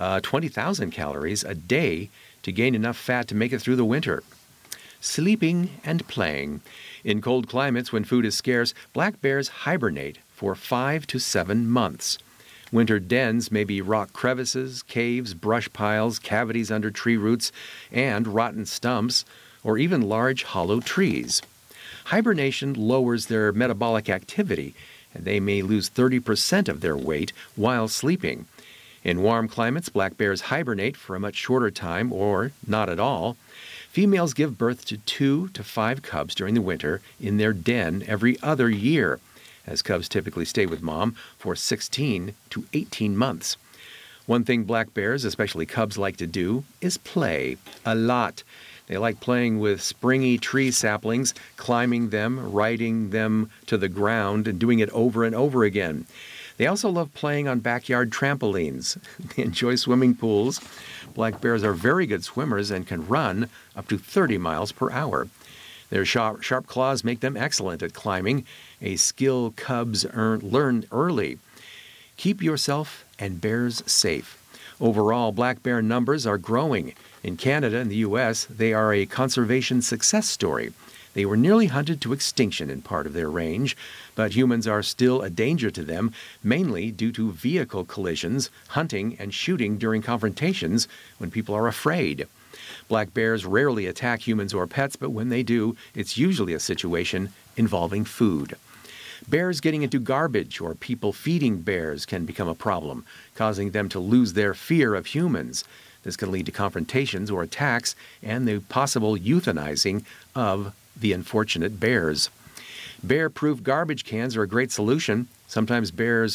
20,000 calories a day to gain enough fat to make it through the winter. Sleeping and playing. In cold climates, when food is scarce, black bears hibernate for 5 to 7 months. Winter dens may be rock crevices, caves, brush piles, cavities under tree roots, and rotten stumps, or even large hollow trees. Hibernation lowers their metabolic activity, and they may lose 30% of their weight while sleeping. In warm climates, black bears hibernate for a much shorter time or not at all. Females give birth to 2 to 5 cubs during the winter in their den every other year, as cubs typically stay with mom for 16 to 18 months. One thing black bears, especially cubs, like to do is play a lot. They like playing with springy tree saplings, climbing them, riding them to the ground, and doing it over and over again. They also love playing on backyard trampolines. They enjoy swimming pools. Black bears are very good swimmers and can run up to 30 miles per hour. Their sharp claws make them excellent at climbing, a skill cubs learn early. Keep yourself and bears safe. Overall, black bear numbers are growing. In Canada and the U.S., they are a conservation success story. They were nearly hunted to extinction in part of their range, but humans are still a danger to them, mainly due to vehicle collisions, hunting, and shooting during confrontations when people are afraid. Black bears rarely attack humans or pets, but when they do, it's usually a situation involving food. Bears getting into garbage or people feeding bears can become a problem, causing them to lose their fear of humans. This can lead to confrontations or attacks and the possible euthanizing of the unfortunate bears. Bear-proof garbage cans are a great solution. Sometimes bears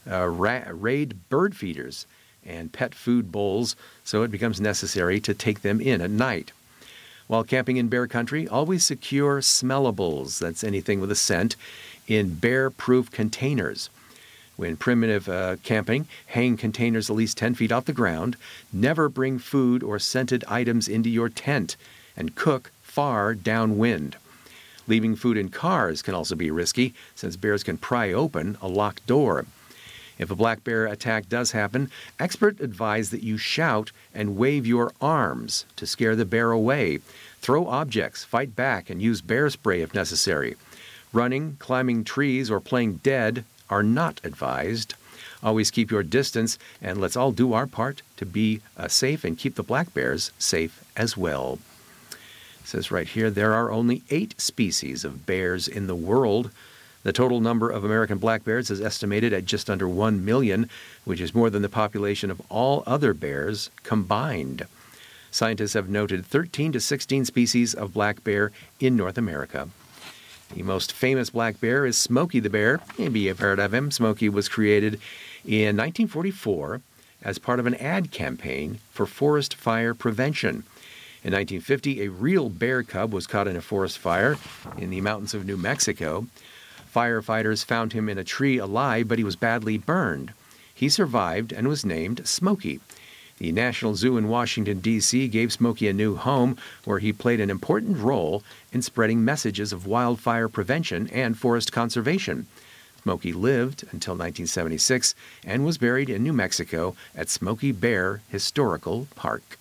raid bird feeders and pet food bowls, so it becomes necessary to take them in at night. While camping in bear country, always secure smellables, that's anything with a scent, in bear-proof containers. When primitive camping, hang containers at least 10 feet off the ground. Never bring food or scented items into your tent, and cook far downwind. Leaving food in cars can also be risky, since bears can pry open a locked door. If a black bear attack does happen, experts advise that you shout and wave your arms to scare the bear away. Throw objects, fight back, and use bear spray if necessary. Running, climbing trees, or playing dead are not advised. Always keep your distance, and let's all do our part to be safe and keep the black bears safe as well. It says right here, there are only 8 species of bears in the world. The total number of American black bears is estimated at just under 1 million, which is more than the population of all other bears combined. Scientists have noted 13 to 16 species of black bear in North America. The most famous black bear is Smokey the Bear. Maybe you've heard of him. Smokey was created in 1944 as part of an ad campaign for forest fire prevention. In 1950, a real bear cub was caught in a forest fire in the mountains of New Mexico. Firefighters found him in a tree alive, but he was badly burned. He survived and was named Smokey. The National Zoo in Washington, D.C. gave Smokey a new home where he played an important role in spreading messages of wildfire prevention and forest conservation. Smokey lived until 1976 and was buried in New Mexico at Smokey Bear Historical Park.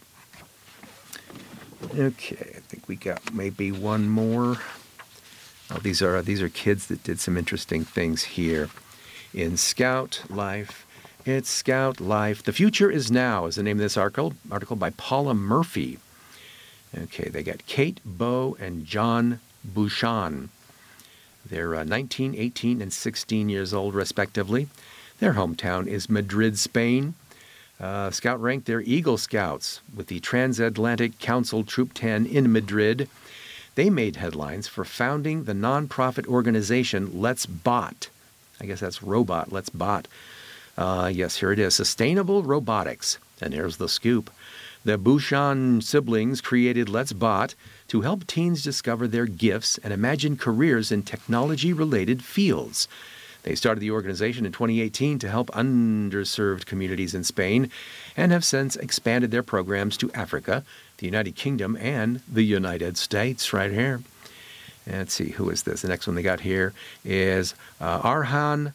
Okay, I think we got maybe one more. Oh, these are kids that did some interesting things here. In Scout Life, it's Scout Life. The Future is Now is the name of this article by Paula Murphy. Okay, they got Kate, Bo, and John Bouchon. They're 19, 18, and 16 years old, respectively. Their hometown is Madrid, Spain. Scout ranked their Eagle Scouts with the Transatlantic Council Troop 10 in Madrid. They made headlines for founding the nonprofit organization Let's Bot. I guess that's robot, Let's Bot. Yes, here it is. Sustainable Robotics. And here's the scoop. The Bouchon siblings created Let's Bot to help teens discover their gifts and imagine careers in technology-related fields. They started the organization in 2018 to help underserved communities in Spain and have since expanded their programs to Africa, the United Kingdom, and the United States right here. And let's see, who is this? The next one they got here is Arhan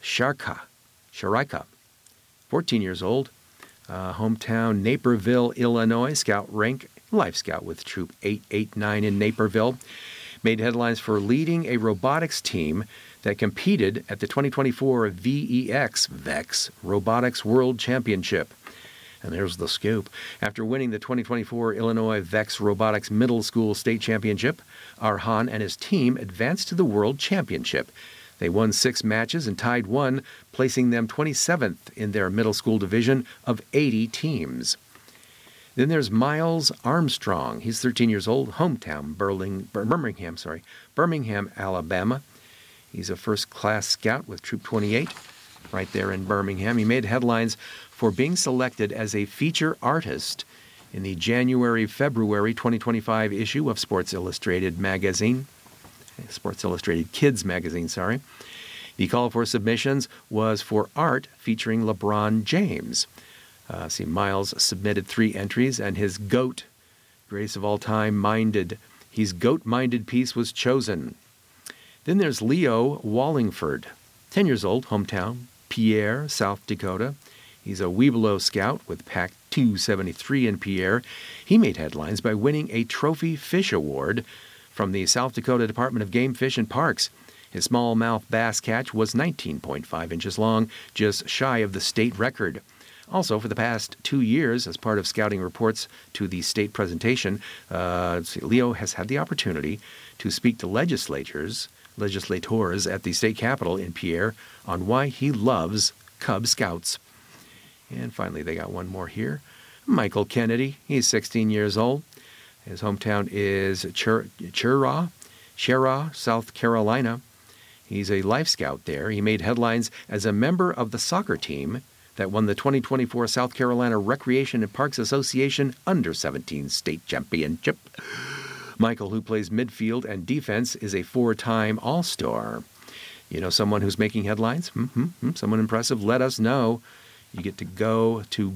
Sharika, 14 years old, hometown Naperville, Illinois, Scout rank, Life Scout with Troop 889 in Naperville. Made headlines for leading a robotics team that competed at the 2024 VEX Robotics World Championship. And there's the scoop. After winning the 2024 Illinois VEX Robotics Middle School State Championship, Arhan and his team advanced to the World Championship. They won 6 matches and tied 1, placing them 27th in their middle school division of 80 teams. Then there's Miles Armstrong. He's 13 years old, hometown Birmingham, Alabama. He's a first-class scout with Troop 28 right there in Birmingham. He made headlines for being selected as a feature artist in the January-February 2025 issue of Sports Illustrated Kids magazine, sorry. The call for submissions was for art featuring LeBron James. Miles submitted 3 entries, and his GOAT, greatest of all time, his GOAT-minded piece was chosen. Then there's Leo Wallingford, 10 years old, hometown, Pierre, South Dakota. He's a Webelos Scout with Pack 273 in Pierre. He made headlines by winning a Trophy Fish Award from the South Dakota Department of Game, Fish, and Parks. His smallmouth bass catch was 19.5 inches long, just shy of the state record. Also, for the past 2 years, as part of scouting reports to the state presentation, Leo has had the opportunity to speak to legislators at the state capitol in Pierre on why he loves Cub Scouts. And finally, they got one more here. Michael Kennedy, he's 16 years old. His hometown is Cheraw, South Carolina. He's a Life Scout there. He made headlines as a member of the soccer team that won the 2024 South Carolina Recreation and Parks Association Under-17 State Championship. Michael, who plays midfield and defense, is a 4-time All-Star. You know someone who's making headlines? Someone impressive? Let us know. You get to go to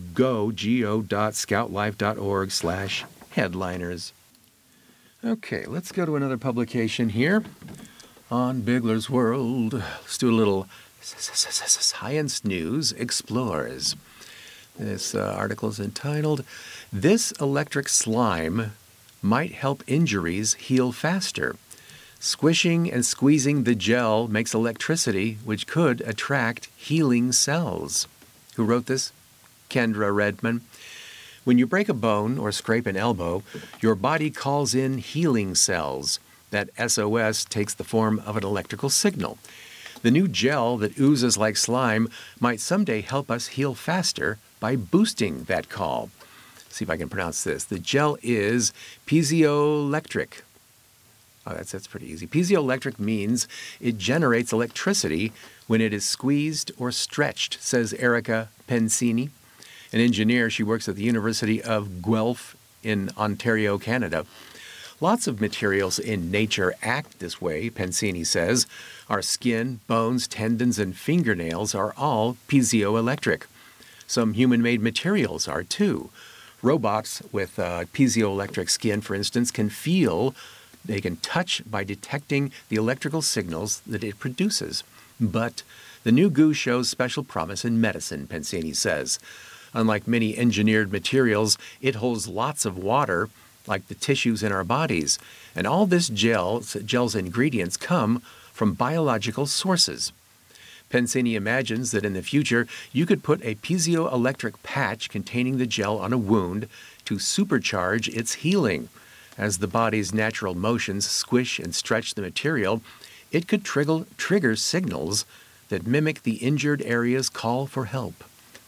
go.scoutlife.org/headliners. Okay, let's go to another publication here on Bigler's World. Let's do a little Science News Explores. This article is entitled, "This Electric Slime Might Help Injuries Heal Faster." Squishing and squeezing the gel makes electricity, which could attract healing cells. Who wrote this? Kendra Redman. When you break a bone or scrape an elbow, your body calls in healing cells. That SOS takes the form of an electrical signal. The new gel that oozes like slime might someday help us heal faster by boosting that call. See if I can pronounce this. The gel is piezoelectric. Oh, that's pretty easy. Piezoelectric means it generates electricity when it is squeezed or stretched, says Erica Pensini, an engineer. She works at the University of Guelph in Ontario, Canada. Lots of materials in nature act this way, Pensini says. Our skin, bones, tendons, and fingernails are all piezoelectric. Some human-made materials are too. Robots with piezoelectric skin, for instance, can feel, they can touch by detecting the electrical signals that it produces. But the new goo shows special promise in medicine, Pensini says. Unlike many engineered materials, it holds lots of water, like the tissues in our bodies. And all this gel's ingredients come from biological sources. Pensini imagines that in the future, you could put a piezoelectric patch containing the gel on a wound to supercharge its healing. As the body's natural motions squish and stretch the material, it could trigger signals that mimic the injured area's call for help.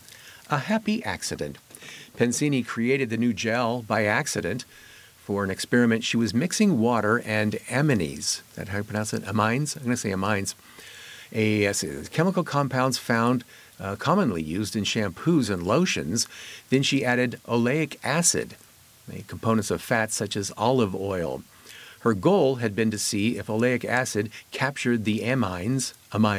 A happy accident. Pensini created the new gel by accident. For an experiment, she was mixing water and amines. Is that how you pronounce it? Amines? I'm going to say amines. Chemical compounds found commonly used in shampoos and lotions. Then she added oleic acid, components of fats such as olive oil. Her goal had been to see if oleic acid captured the amines,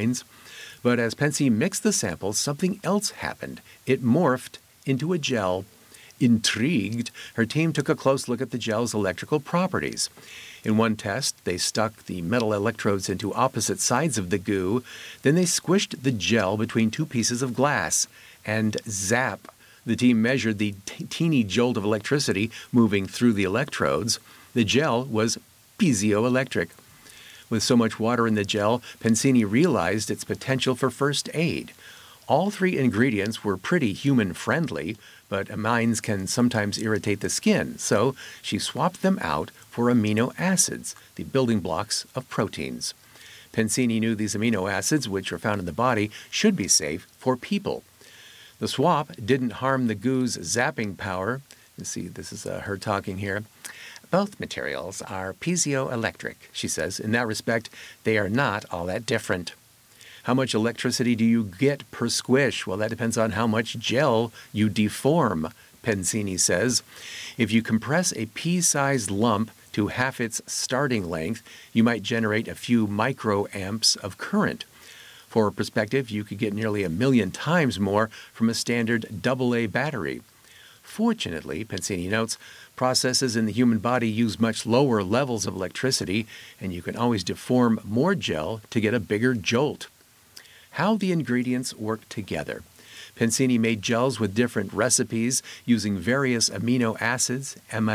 but as Pensini mixed the samples, something else happened. It morphed into a gel. Intrigued, her team took a close look at the gel's electrical properties. In one test, they stuck the metal electrodes into opposite sides of the goo. Then they squished the gel between two pieces of glass. And zap! The team measured the teeny jolt of electricity moving through the electrodes. The gel was piezoelectric. With so much water in the gel, Pensini realized its potential for first aid. All three ingredients were pretty human-friendly, but amines can sometimes irritate the skin, so she swapped them out for amino acids, the building blocks of proteins. Pensini knew these amino acids, which are found in the body, should be safe for people. The swap didn't harm the goo's zapping power. You see, this is her talking here. Both materials are piezoelectric, she says. In that respect, they are not all that different. How much electricity do you get per squish? Well, that depends on how much gel you deform, Pensini says. If you compress a pea-sized lump to half its starting length, you might generate a few microamps of current. For perspective, you could get nearly 1 million times more from a standard AA battery. Fortunately, Pensini notes, processes in the human body use much lower levels of electricity, and you can always deform more gel to get a bigger jolt. How the ingredients work together. Pensini made gels with different recipes using various amino acids,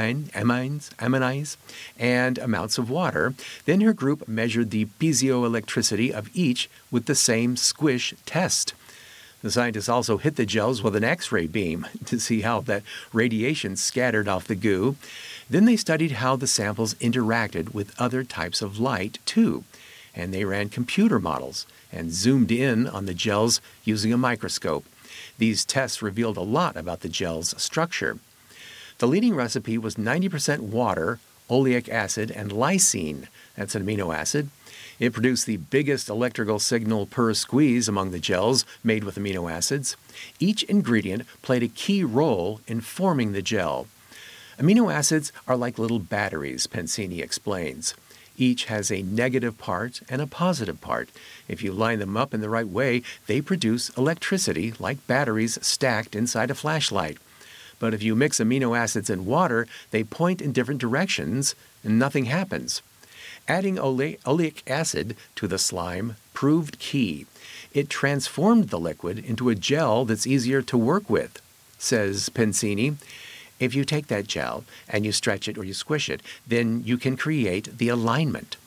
amines, and amounts of water. Then her group measured the piezoelectricity of each with the same squish test. The scientists also hit the gels with an X-ray beam to see how that radiation scattered off the goo. Then they studied how the samples interacted with other types of light, too. And they ran computer models and zoomed in on the gels using a microscope. These tests revealed a lot about the gel's structure. The leading recipe was 90% water, oleic acid, and lysine. That's an amino acid. It produced the biggest electrical signal per squeeze among the gels made with amino acids. Each ingredient played a key role in forming the gel. Amino acids are like little batteries, Pensini explains. Each has a negative part and a positive part. If you line them up in the right way, they produce electricity like batteries stacked inside a flashlight. But if you mix amino acids and water, they point in different directions and nothing happens. Adding oleic acid to the slime proved key. It transformed the liquid into a gel that's easier to work with, says Pensini. If you take that gel and you stretch it or you squish it, then you can create the alignment.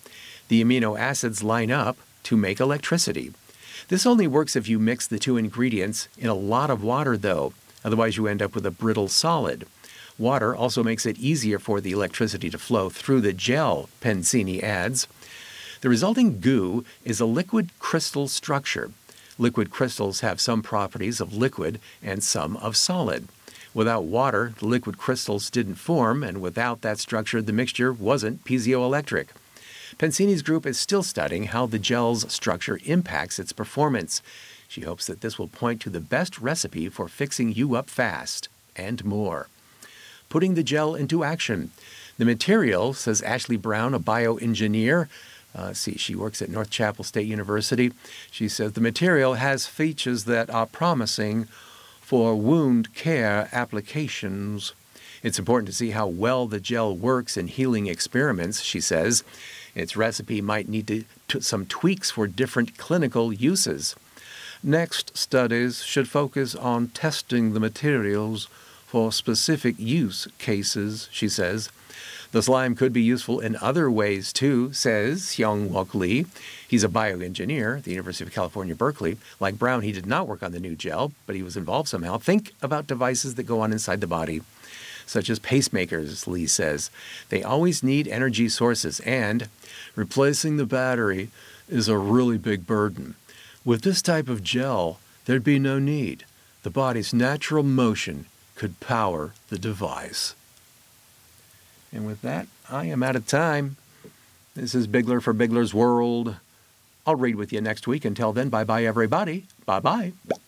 The amino acids line up to make electricity. This only works if you mix the two ingredients in a lot of water, though. Otherwise, you end up with a brittle solid. Water also makes it easier for the electricity to flow through the gel, Pensini adds. The resulting goo is a liquid crystal structure. Liquid crystals have some properties of liquid and some of solid. Without water, the liquid crystals didn't form, and without that structure, the mixture wasn't piezoelectric. Pensini's group is still studying how the gel's structure impacts its performance. She hopes that this will point to the best recipe for fixing you up fast, and more. Putting the gel into action. The material, says Ashley Brown, a bioengineer, she works at North Chapel State University. She says the material has features that are promising for wound care applications. It's important to see how well the gel works in healing experiments, she says. Its recipe might need some tweaks for different clinical uses. Next studies should focus on testing the materials for specific use cases, she says. The slime could be useful in other ways, too, says Hyung-Wook Lee. He's a bioengineer at the University of California, Berkeley. Like Brown, he did not work on the new gel, but he was involved somehow. Think about devices that go on inside the body, such as pacemakers, Lee says. They always need energy sources, and replacing the battery is a really big burden. With this type of gel, there'd be no need. The body's natural motion could power the device. And with that, I am out of time. This is Bigler for Bigler's World. I'll read with you next week. Until then, bye-bye, everybody. Bye-bye.